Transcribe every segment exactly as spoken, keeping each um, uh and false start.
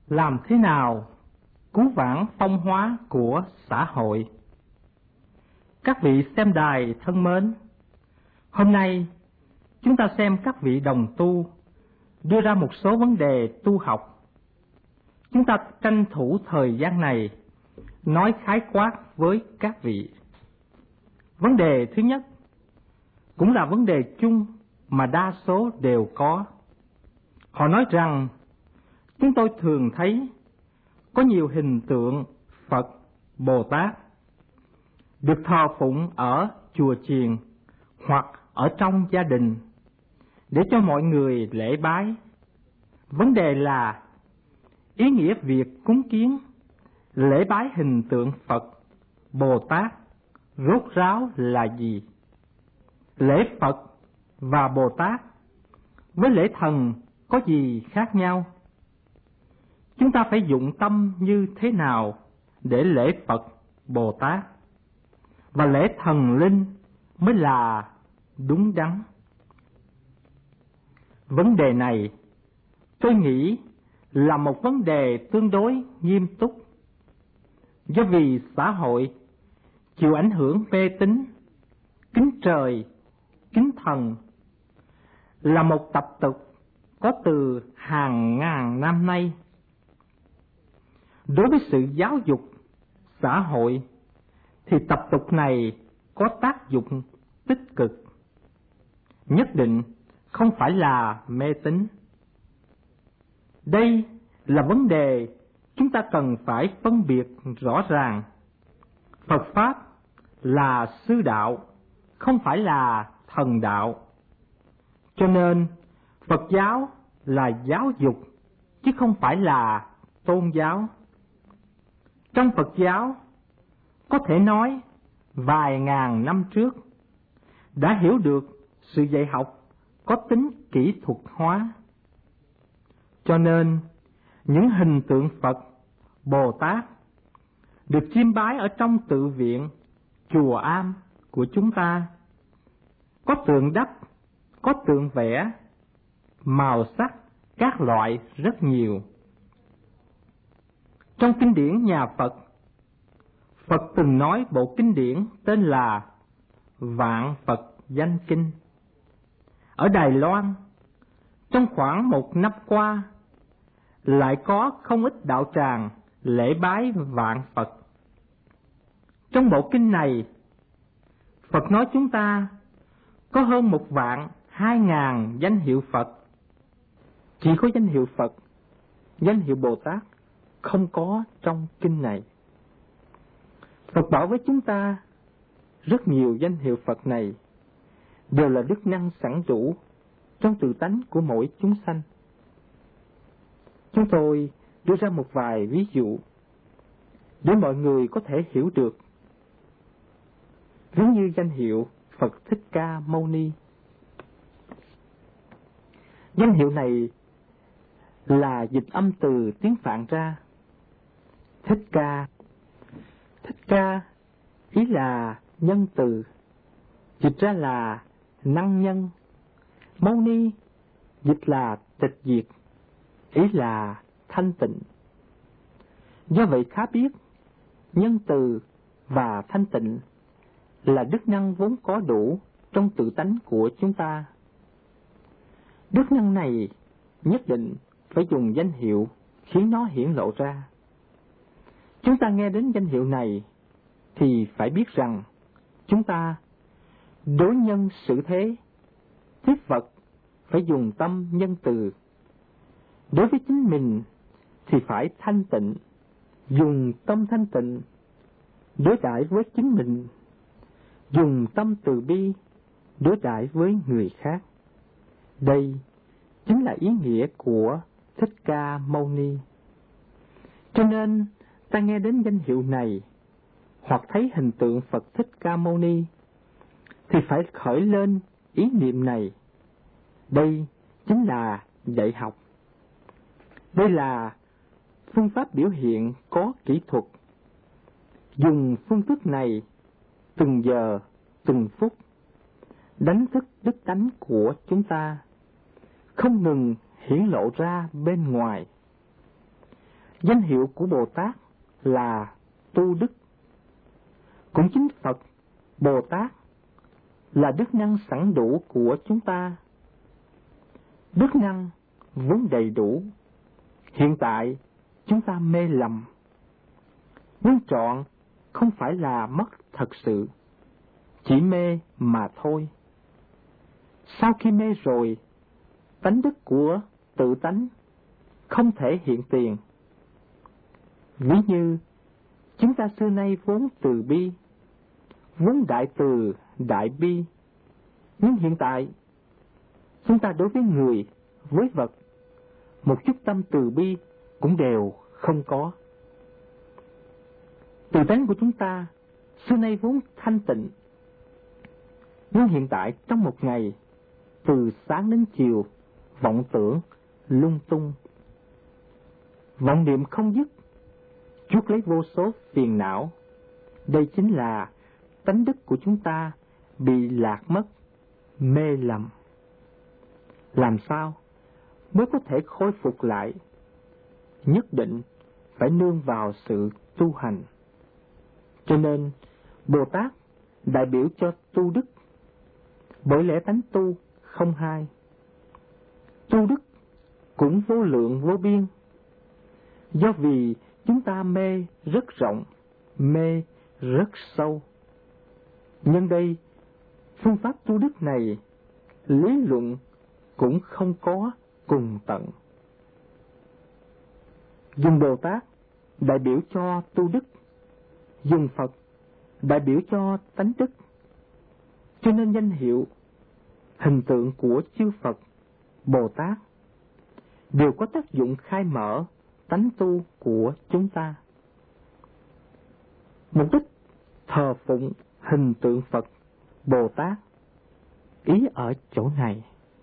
Làm thế nào cứu vãn phong hóa của xã hội? Các vị xem đài thân mến, hôm nay chúng ta xem các vị đồng tu đưa ra một số vấn đề tu học. Chúng ta tranh thủ thời gian này nói khái quát với các vị. Vấn đề thứ nhất cũng là vấn đề chung mà đa số đều có. Họ nói rằng chúng tôi thường thấy có nhiều hình tượng Phật, Bồ Tát được thờ phụng ở chùa chiền hoặc ở trong gia đình để cho mọi người lễ bái. Vấn đề là ý nghĩa việc cúng kiến, lễ bái hình tượng Phật, Bồ Tát rốt ráo là gì? Lễ Phật và Bồ Tát với lễ thần có gì khác nhau? Chúng ta phải dụng tâm như thế nào để lễ Phật, Bồ Tát và lễ thần linh mới là đúng đắn? Vấn đề này tôi nghĩ là một vấn đề tương đối nghiêm túc, do vì xã hội chịu ảnh hưởng mê tín, kính trời, kính thần là một tập tục có từ hàng ngàn năm nay. Đối với sự giáo dục xã hội thì tập tục này có tác dụng tích cực, nhất định không phải là mê tín. Đây là vấn đề chúng ta cần phải phân biệt rõ ràng. Phật Pháp là sư đạo, không phải là thần đạo. Cho nên Phật giáo là giáo dục, chứ không phải là tôn giáo. Trong Phật giáo, có thể nói vài ngàn năm trước đã hiểu được sự dạy học có tính kỹ thuật hóa. Cho nên những hình tượng Phật, Bồ Tát được chiêm bái ở trong tự viện, chùa am của chúng ta có tượng đất, có tượng vẽ, màu sắc các loại rất nhiều. Trong kinh điển nhà Phật, Phật từng nói bộ kinh điển tên là Vạn Phật Danh Kinh. Ở Đài Loan, trong khoảng một năm qua, lại có không ít đạo tràng lễ bái vạn Phật. Trong bộ kinh này, Phật nói chúng ta có hơn một vạn hai ngàn danh hiệu Phật. Chỉ có danh hiệu Phật, danh hiệu Bồ Tát không có trong kinh này. Phật bảo với chúng ta rất nhiều danh hiệu Phật này đều là đức năng sẵn đủ trong tự tánh của mỗi chúng sanh. Chúng tôi đưa ra một vài ví dụ để mọi người có thể hiểu được. Ví như danh hiệu Phật Thích Ca Mâu Ni. Danh hiệu này là dịch âm từ tiếng Phạn ra. Thích Ca, Thích Ca ý là nhân từ, dịch ra là năng nhân. Mâu Ni dịch là tịch diệt, ý là thanh tịnh. Do vậy khá biết, nhân từ và thanh tịnh là đức năng vốn có đủ trong tự tánh của chúng ta. Đức năng này nhất định phải dùng danh hiệu khiến nó hiển lộ ra. Chúng ta nghe đến danh hiệu này thì phải biết rằng chúng ta đối nhân xử thế, tiếp vật phải dùng tâm nhân từ. Đối với chính mình thì phải thanh tịnh, dùng tâm thanh tịnh. Đối đãi với chính mình, dùng tâm từ bi đối đãi với người khác. Đây chính là ý nghĩa của Thích Ca Mâu Ni. Cho nên ta nghe đến danh hiệu này hoặc thấy hình tượng Phật Thích Ca Mâu Ni thì phải khởi lên ý niệm này. Đây chính là dạy học. Đây là phương pháp biểu hiện có kỹ thuật. Dùng phương thức này từng giờ, từng phút đánh thức đức tánh của chúng ta, không ngừng hiển lộ ra bên ngoài. Danh hiệu của Bồ Tát là tu đức. Cũng chính Phật Bồ Tát là đức năng sẵn đủ của chúng ta. Đức năng vốn đầy đủ. Hiện tại chúng ta mê lầm. Nhưng trọn không phải là mất thật sự, chỉ mê mà thôi. Sau khi mê rồi, tánh đức của tự tánh không thể hiện tiền. Ví như chúng ta xưa nay vốn từ bi, vốn đại từ đại bi, nhưng hiện tại chúng ta đối với người, với vật, một chút tâm từ bi cũng đều không có. Tự tánh của chúng ta xưa nay vốn thanh tịnh, nhưng hiện tại trong một ngày, từ sáng đến chiều, vọng tưởng lung tung, vọng niệm không dứt, chuốc lấy vô số phiền não. Đây chính là tánh đức của chúng ta bị lạc mất, mê lầm. Làm sao mới có thể khôi phục lại? Nhất định phải nương vào sự tu hành. Cho nên Bồ Tát đại biểu cho tu đức, bởi lẽ tánh tu không hai. Tu đức cũng vô lượng vô biên, do vì chúng ta mê rất rộng, mê rất sâu. Nhân đây, phương pháp tu đức này, lý luận cũng không có cùng tận. Dùng Bồ Tát đại biểu cho tu đức, dùng Phật đại biểu cho tánh đức. Cho nên danh hiệu, hình tượng của chư Phật, Bồ Tát đều có tác dụng khai mở tánh tu của chúng ta. Mục đích thờ phụng hình tượng Phật, Bồ Tát, ý ở chỗ này.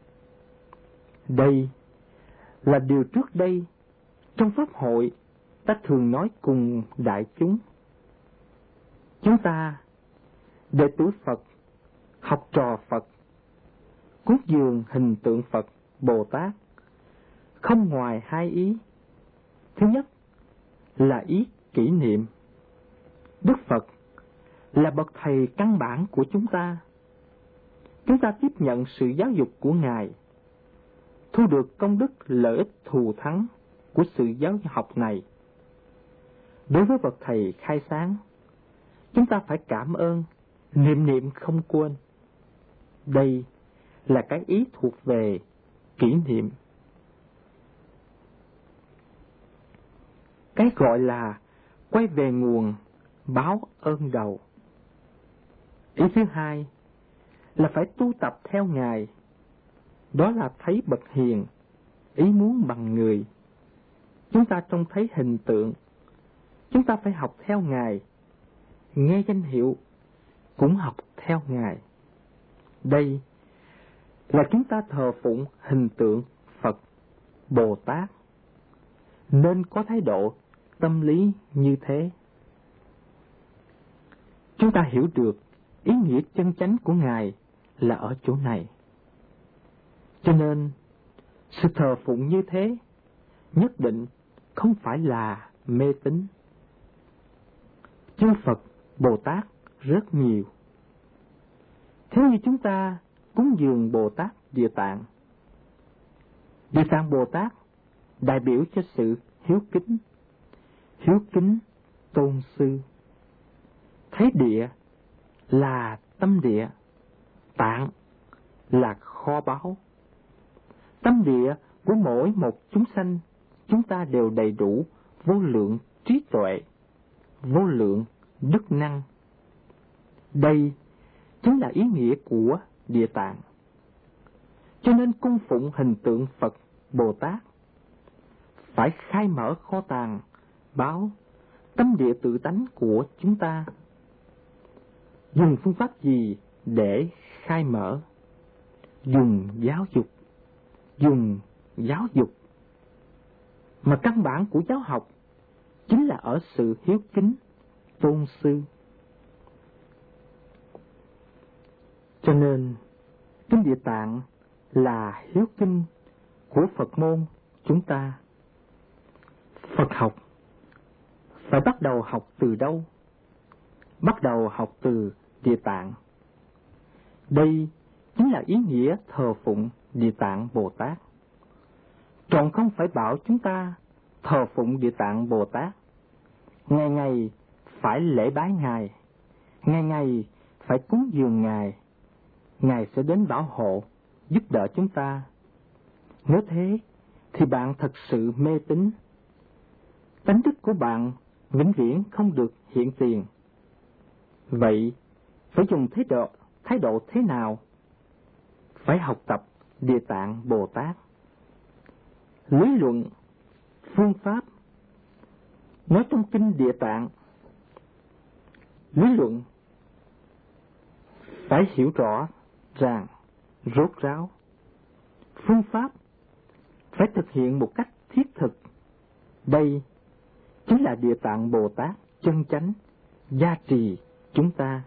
Đây là điều trước đây trong pháp hội ta thường nói cùng đại chúng. Chúng ta, đệ tử Phật, học trò Phật, cúng dường hình tượng Phật, Bồ Tát, không ngoài hai ý. Thứ nhất là ý kỷ niệm. Đức Phật là bậc thầy căn bản của chúng ta. Chúng ta tiếp nhận sự giáo dục của Ngài, thu được công đức lợi ích thù thắng của sự giáo học này. Đối với bậc thầy khai sáng, chúng ta phải cảm ơn, niệm niệm không quên. Đây là cái ý thuộc về kỷ niệm. Cái gọi là quay về nguồn, báo ơn đầu. Ý thứ hai là phải tu tập theo Ngài. Đó là thấy bậc hiền, ý muốn bằng người. Chúng ta trông thấy hình tượng, chúng ta phải học theo Ngài. Nghe danh hiệu, cũng học theo Ngài. Đây là chúng ta thờ phụng hình tượng Phật, Bồ Tát, nên có thái độ tâm lý như thế. Chúng ta hiểu được ý nghĩa chân chánh của Ngài là ở chỗ này. Cho nên, sự thờ phụng như thế nhất định không phải là mê tín. Chư Phật, Bồ Tát rất nhiều. Thế như chúng ta cúng dường Bồ Tát Địa Tạng. Địa Tạng Bồ Tát đại biểu cho sự hiếu kính, hiếu kính tôn sư. Thấy địa là tâm địa, tạng là kho báu. Tâm địa của mỗi một chúng sanh, chúng ta đều đầy đủ vô lượng trí tuệ, vô lượng đức năng. Đây chính là ý nghĩa của Địa Tạng. Cho nên cung phụng hình tượng Phật, Bồ Tát phải khai mở kho tàng, báo tâm địa tự tánh của chúng ta. Dùng phương pháp gì để khai mở? Dùng giáo dục. Dùng giáo dục. Mà căn bản của giáo học chính là ở sự hiếu kính tôn sư. Cho nên, Kinh Địa Tạng là hiếu kinh của Phật môn chúng ta. Phật học phải bắt đầu học từ đâu? Bắt đầu học từ Địa Tạng. Đây chính là ý nghĩa thờ phụng Địa Tạng Bồ Tát. Còn không phải bảo chúng ta thờ phụng Địa Tạng Bồ Tát, ngày ngày phải lễ bái Ngài, ngày ngày phải cúng dường Ngài, Ngài sẽ đến bảo hộ, giúp đỡ chúng ta. Nếu thế thì bạn thật sự mê tín. Tánh đức của bạn vĩnh viễn không được hiện tiền. Vậy phải dùng thái độ, thái độ thế nào? Phải học tập Địa Tạng Bồ Tát. Lý luận, phương pháp. Nói trong kinh Địa Tạng, lý luận phải hiểu rõ ràng, rốt ráo. Phương pháp phải thực hiện một cách thiết thực. Đây chính là Địa Tạng Bồ Tát chân chánh gia trì chúng ta.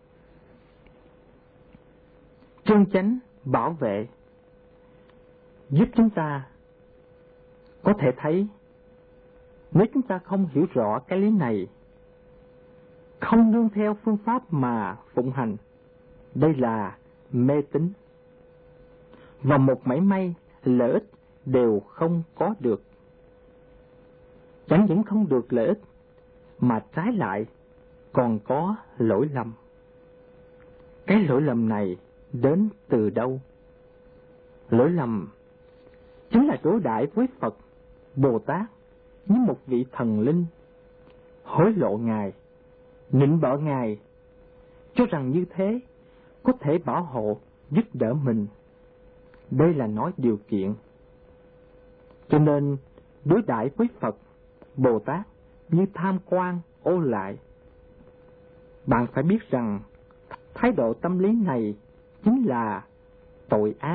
Chân chánh bảo vệ, giúp chúng ta có thể thấy, nếu chúng ta không hiểu rõ cái lý này, không nương theo phương pháp mà phụng hành, đây là mê tín, và một mảy may lợi ích đều không có được. Chẳng những không được lợi ích, mà trái lại còn có lỗi lầm. Cái lỗi lầm này đến từ đâu? Lỗi lầm chính là đối đãi với Phật, Bồ Tát như một vị thần linh, hối lộ Ngài, nịnh bợ Ngài, cho rằng như thế có thể bảo hộ, giúp đỡ mình. Đây là nói điều kiện. Cho nên đối đãi với Phật, Bồ Tát như tham quan, ô lại. Bạn phải biết rằng thái độ tâm lý này chính là tội ác.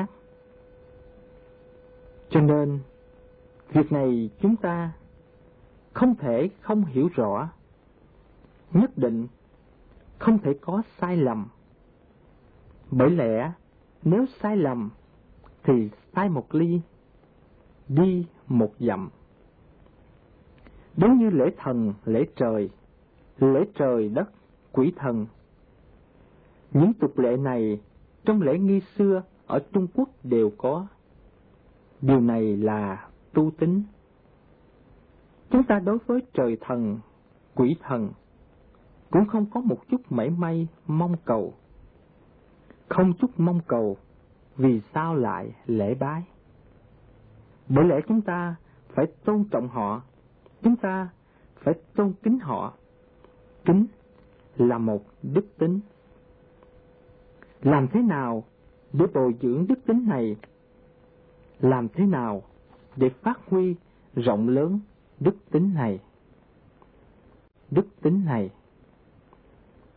Cho nên việc này chúng ta không thể không hiểu rõ, nhất định không thể có sai lầm. Bởi lẽ nếu sai lầm thì sai một ly, đi một dặm. Giống như lễ thần, lễ trời, lễ trời đất, quỷ thần. Những tục lệ này trong lễ nghi xưa ở Trung Quốc đều có. Điều này là tu tín. Chúng ta đối với trời thần, quỷ thần cũng không có một chút mảy may mong cầu. Không chút mong cầu, vì sao lại lễ bái? Bởi lẽ chúng ta phải tôn trọng họ, chúng ta phải tôn kính họ. Kính là một đức tính. Làm thế nào để bồi dưỡng đức tính này? Làm thế nào để phát huy rộng lớn đức tính này? Đức tính này